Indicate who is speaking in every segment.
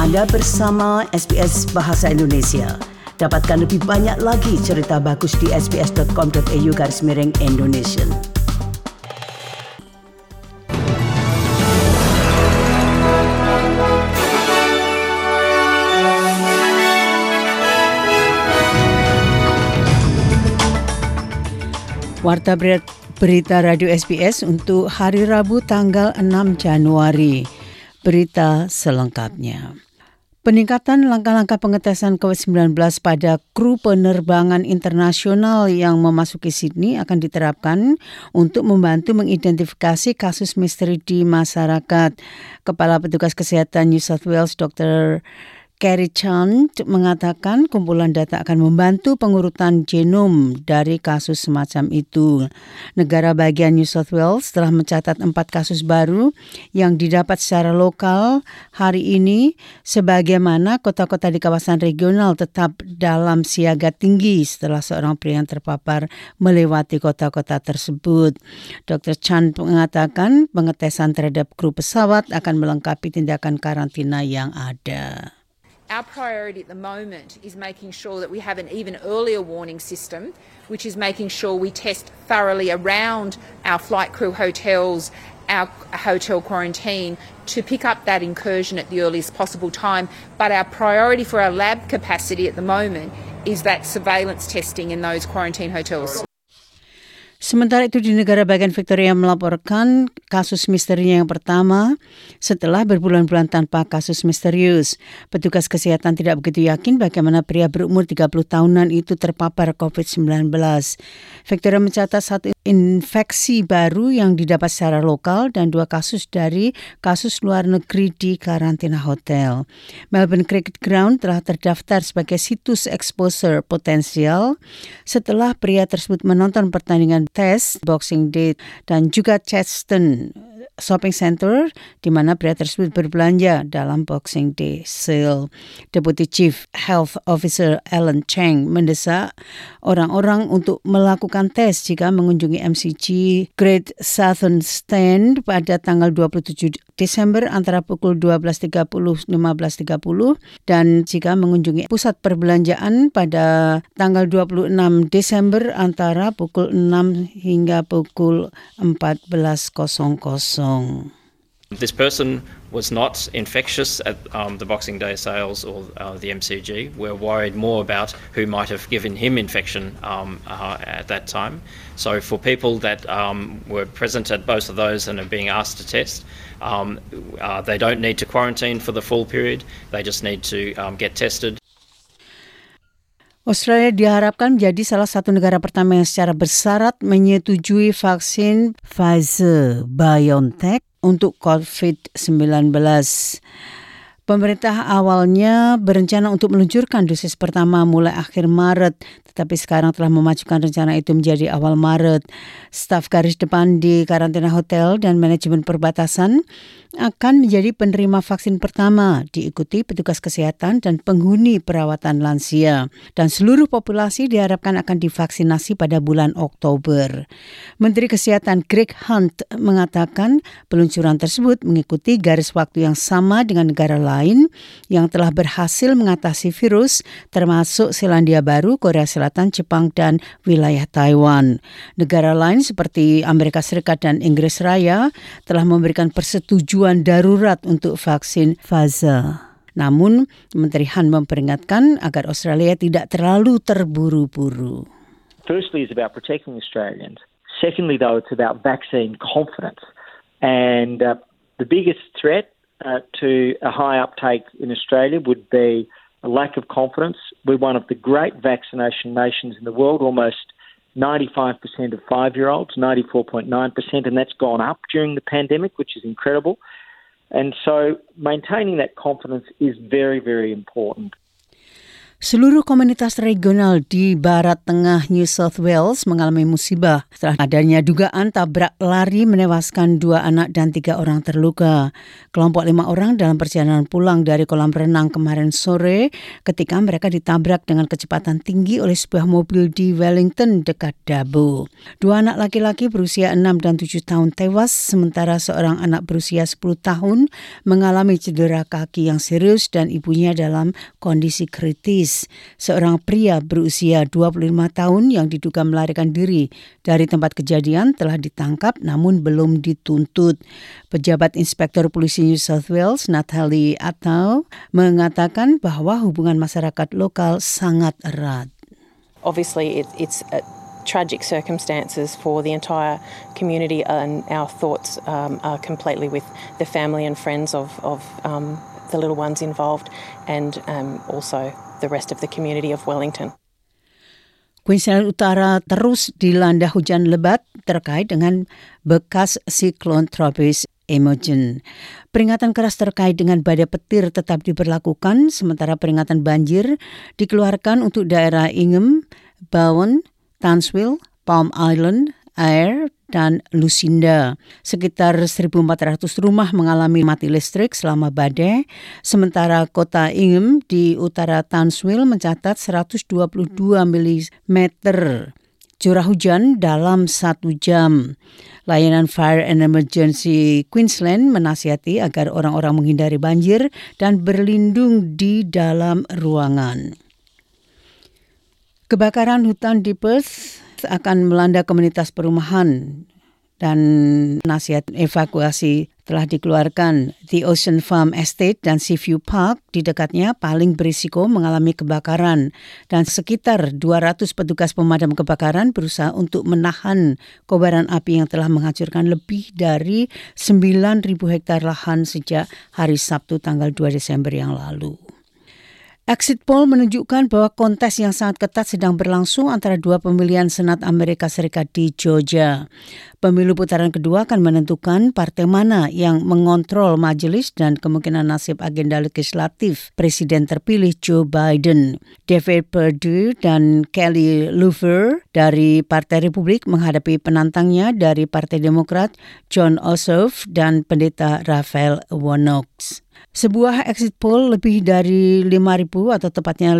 Speaker 1: Anda bersama SBS Bahasa Indonesia. Dapatkan lebih banyak lagi cerita bagus di sbs.com.au/Indonesian. Warta berita Radio SBS untuk hari Rabu tanggal 6 Januari. Berita selengkapnya. Peningkatan langkah-langkah pengetesan COVID-19 pada kru penerbangan internasional yang memasuki Sydney akan diterapkan untuk membantu mengidentifikasi kasus misteri di masyarakat. Kepala Petugas Kesehatan New South Wales Dr. Kerry Chan mengatakan kumpulan data akan membantu pengurutan genom dari kasus semacam itu. Negara bagian New South Wales telah mencatat 4 kasus baru yang didapat secara lokal hari ini, sebagaimana kota-kota di kawasan regional tetap dalam siaga tinggi setelah seorang pria yang terpapar melewati kota-kota tersebut. Dr. Chan mengatakan pengetesan terhadap kru pesawat akan melengkapi tindakan karantina yang ada.
Speaker 2: Our priority at the moment is making sure that we have an even earlier warning system, which is making sure we test thoroughly around our flight crew hotels, our hotel quarantine, to pick up that incursion at the earliest possible time. But our priority for our lab capacity at the moment is that surveillance testing in those quarantine hotels.
Speaker 1: Sementara itu di negara bagian Victoria melaporkan kasus misterinya yang pertama setelah berbulan-bulan tanpa kasus misterius. Petugas kesehatan tidak begitu yakin bagaimana pria berumur 30 tahunan itu terpapar COVID-19. Victoria mencatat 1 infeksi baru yang didapat secara lokal dan 2 kasus dari kasus luar negeri di karantina hotel. Melbourne Cricket Ground telah terdaftar sebagai situs exposure potensial setelah pria tersebut menonton pertandingan tes Boxing Day dan juga Chadstone Shopping Center di mana pria tersebut berbelanja dalam Boxing Day sale. Deputy Chief Health Officer Alan Cheng mendesak orang-orang untuk melakukan tes jika mengunjungi MCG Great Southern Stand pada tanggal 27 Desember antara pukul 12.30 15.30 dan jika mengunjungi pusat perbelanjaan pada tanggal 26 Desember antara pukul 6 hingga pukul 14.00.
Speaker 3: This person was not infectious at the Boxing Day sales or the MCG. We're worried more about who might have given him infection at that time. So for people that were present at both of those and are being asked to test, they don't need to quarantine for the full period. They just need to get tested.
Speaker 1: Australia diharapkan menjadi salah satu negara pertama yang secara bersyarat menyetujui vaksin Pfizer-BioNTech untuk COVID-19. Pemerintah awalnya berencana untuk meluncurkan dosis pertama mulai akhir Maret, tetapi sekarang telah memajukan rencana itu menjadi awal Maret. Staf garis depan di karantina hotel dan manajemen perbatasan akan menjadi penerima vaksin pertama, diikuti petugas kesehatan dan penghuni perawatan lansia. Dan seluruh populasi diharapkan akan divaksinasi pada bulan Oktober. Menteri Kesehatan Greg Hunt mengatakan peluncuran tersebut mengikuti garis waktu yang sama dengan negara lain yang telah berhasil mengatasi virus, termasuk Selandia Baru, Korea Selatan, Jepang, dan wilayah Taiwan. Negara lain seperti Amerika Serikat dan Inggris Raya telah memberikan persetujuan darurat untuk vaksin Pfizer. Namun, Menteri Han memperingatkan agar Australia tidak terlalu terburu-buru.
Speaker 4: Firstly, it's about protecting Australians. Secondly, though, it's about vaccine confidence. And the biggest threat to a high uptake in Australia would be a lack of confidence. We're one of the great vaccination nations in the world, almost 95% of 5-year-olds, 94.9%, and that's gone up during the pandemic, which is incredible. And so maintaining that confidence is very, very important.
Speaker 1: Seluruh komunitas regional di barat tengah New South Wales mengalami musibah setelah adanya dugaan tabrak lari menewaskan 2 anak dan 3 orang terluka. Kelompok 5 orang dalam perjalanan pulang dari kolam renang kemarin sore ketika mereka ditabrak dengan kecepatan tinggi oleh sebuah mobil di Wellington dekat Dabu. 2 anak laki-laki berusia 6 dan 7 tahun tewas, sementara seorang anak berusia 10 tahun mengalami cedera kaki yang serius dan ibunya dalam kondisi kritis. Seorang pria berusia 25 tahun yang diduga melarikan diri dari tempat kejadian telah ditangkap namun belum dituntut. Pejabat Inspektor Polisi New South Wales, Natalie Atau, mengatakan bahwa hubungan masyarakat lokal sangat erat.
Speaker 5: Obviously, it's tragic circumstances for the entire community, and our thoughts are completely with the family and friends of the little ones involved, and also the rest of the community of Wellington.
Speaker 1: Queensland Utara terus dilanda hujan lebat terkait dengan bekas siklon tropis Imogen. Peringatan keras terkait dengan badai petir tetap diberlakukan, sementara peringatan banjir dikeluarkan untuk daerah Ingham, Bowen, Townsville, Palm Island, Ayr, dan Lucinda. Sekitar 1.400 rumah mengalami mati listrik selama badai, sementara kota Ingham di utara Townsville mencatat 122 mm curah hujan dalam 1 jam. Layanan Fire and Emergency Queensland menasihati agar orang-orang menghindari banjir dan berlindung di dalam ruangan. Kebakaran hutan di Perth akan melanda komunitas perumahan dan nasihat evakuasi telah dikeluarkan. The Ocean Farm Estate dan Seaview Park di dekatnya paling berisiko mengalami kebakaran dan sekitar 200 petugas pemadam kebakaran berusaha untuk menahan kobaran api yang telah menghancurkan lebih dari 9.000 hektar lahan sejak hari Sabtu tanggal 2 Desember yang lalu. Exit poll menunjukkan bahwa kontes yang sangat ketat sedang berlangsung antara 2 pemilihan Senat Amerika Serikat di Georgia. Pemilu putaran kedua akan menentukan partai mana yang mengontrol majelis dan kemungkinan nasib agenda legislatif Presiden terpilih Joe Biden. David Perdue dan Kelly Loeffler dari Partai Republik menghadapi penantangnya dari Partai Demokrat Jon Ossoff dan Pendeta Raphael Warnock. Sebuah exit poll lebih dari 5.000 atau tepatnya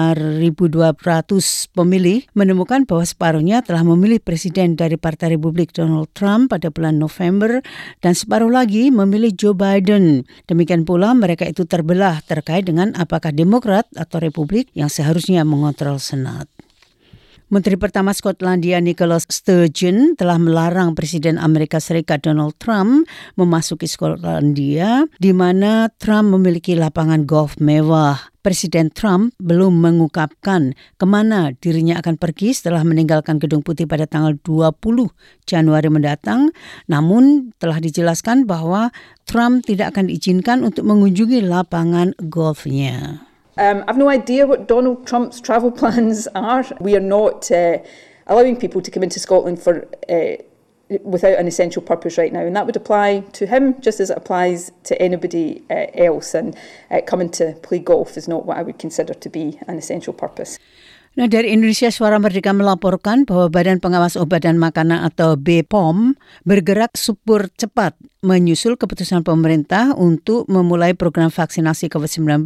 Speaker 1: 5.200 pemilih menemukan bahwa separuhnya telah memilih presiden dari Partai Republik Donald Trump pada bulan November dan separuh lagi memilih Joe Biden. Demikian pula mereka itu terbelah terkait dengan apakah Demokrat atau Republik yang seharusnya mengontrol Senat. Menteri Pertama Skotlandia Nicola Sturgeon telah melarang Presiden Amerika Serikat Donald Trump memasuki Skotlandia di mana Trump memiliki lapangan golf mewah. Presiden Trump belum mengungkapkan kemana dirinya akan pergi setelah meninggalkan Gedung Putih pada tanggal 20 Januari mendatang, namun telah dijelaskan bahwa Trump tidak akan diizinkan untuk mengunjungi lapangan golfnya.
Speaker 6: I've no idea what Donald Trump's travel plans are. We are not allowing people to come into Scotland for without an essential purpose right now, and that would apply to him just as it applies to anybody else. And coming to play golf is not what I would consider to be an essential purpose.
Speaker 1: Nah, dari Indonesia Suara Merdeka melaporkan bahwa Badan Pengawas Obat dan Makanan atau BPOM bergerak super cepat menyusul keputusan pemerintah untuk memulai program vaksinasi COVID-19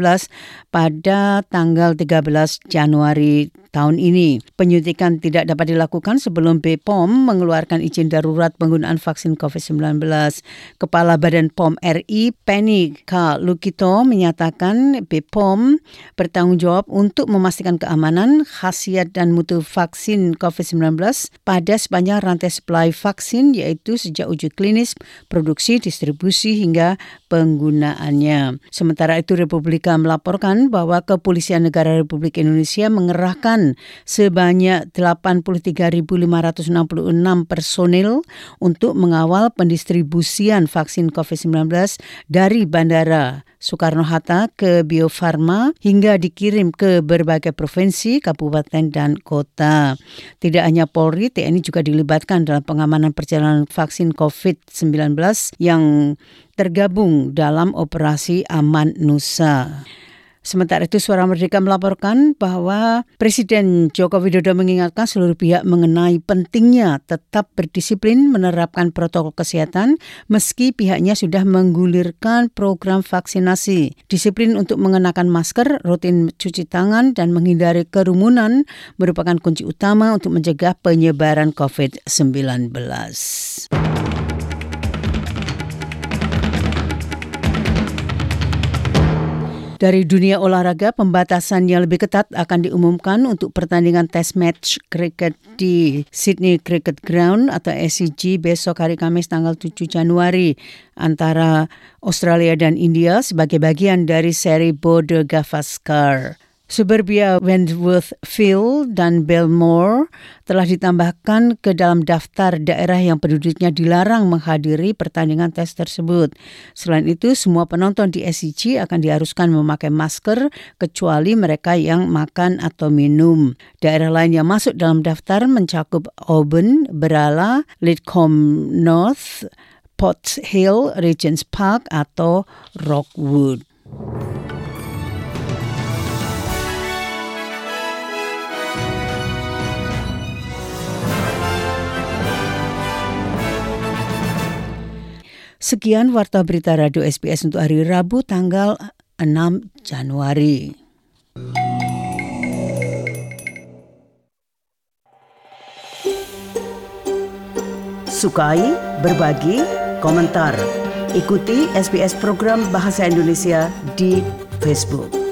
Speaker 1: pada tanggal 13 Januari tahun ini. Penyuntikan tidak dapat dilakukan sebelum BPOM mengeluarkan izin darurat penggunaan vaksin COVID-19. Kepala Badan POM RI, Penny K. Lukito, menyatakan BPOM bertanggung jawab untuk memastikan keamanan, khasiat dan mutu vaksin COVID-19 pada sepanjang rantai supply vaksin, yaitu sejak uji klinis, produksi, distribusi hingga penggunaannya. Sementara itu, Republika melaporkan bahwa Kepolisian Negara Republik Indonesia mengerahkan sebanyak 83.566 personil untuk mengawal pendistribusian vaksin COVID-19 dari Bandara Soekarno-Hatta ke Bio Farma hingga dikirim ke berbagai provinsi, kabupaten, dan kota. Tidak hanya Polri, TNI juga dilibatkan dalam pengamanan perjalanan vaksin COVID-19 yang tergabung dalam operasi Aman Nusa. Sementara itu, Suara Merdeka melaporkan bahwa Presiden Joko Widodo mengingatkan seluruh pihak mengenai pentingnya tetap berdisiplin menerapkan protokol kesehatan meski pihaknya sudah menggulirkan program vaksinasi. Disiplin untuk mengenakan masker, rutin cuci tangan, dan menghindari kerumunan merupakan kunci utama untuk mencegah penyebaran COVID-19. Dari dunia olahraga, pembatasan yang lebih ketat akan diumumkan untuk pertandingan test match kriket di Sydney Cricket Ground atau SCG besok hari Kamis tanggal 7 Januari antara Australia dan India sebagai bagian dari seri Border Gavaskar. Suburbia Wentworth Field dan Belmore telah ditambahkan ke dalam daftar daerah yang penduduknya dilarang menghadiri pertandingan tes tersebut. Selain itu, semua penonton di SCG akan diharuskan memakai masker kecuali mereka yang makan atau minum. Daerah lain yang masuk dalam daftar mencakup Auburn, Berala, Lidcombe North, Potts Hill, Regents Park atau Rockwood. Sekian Warta Berita Radio SBS untuk hari Rabu tanggal 6 Januari. Sukai, berbagi, komentar. Ikuti SBS program Bahasa Indonesia di Facebook.